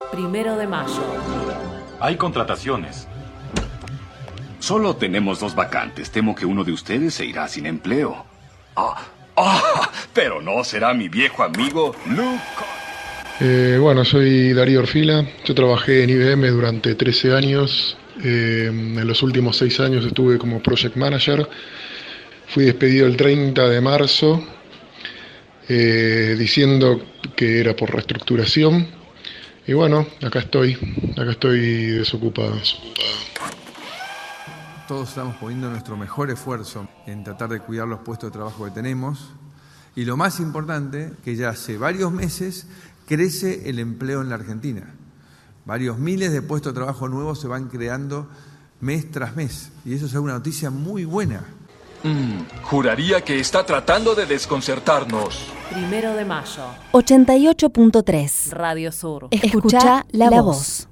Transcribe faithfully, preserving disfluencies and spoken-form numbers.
Primero de mayo. Hay contrataciones. Solo tenemos dos vacantes. Temo que uno de ustedes se irá sin empleo. Ah, ah, pero no será mi viejo amigo Luke. Eh, bueno, soy Darío Orfila. Yo trabajé en I B M durante trece años. Eh, en los últimos seis años estuve como Project Manager. Fui despedido el treinta de marzo, eh, diciendo que era por reestructuración. Y bueno, acá estoy, acá estoy desocupado. Todos estamos poniendo nuestro mejor esfuerzo en tratar de cuidar los puestos de trabajo que tenemos. Y lo más importante, que ya hace varios meses crece el empleo en la Argentina. Varios miles de puestos de trabajo nuevos se van creando mes tras mes. Y eso es una noticia muy buena. Mm, juraría que está tratando de desconcertarnos. Primero de mayo. ochenta y ocho punto tres. Radio Sur. Escucha la voz.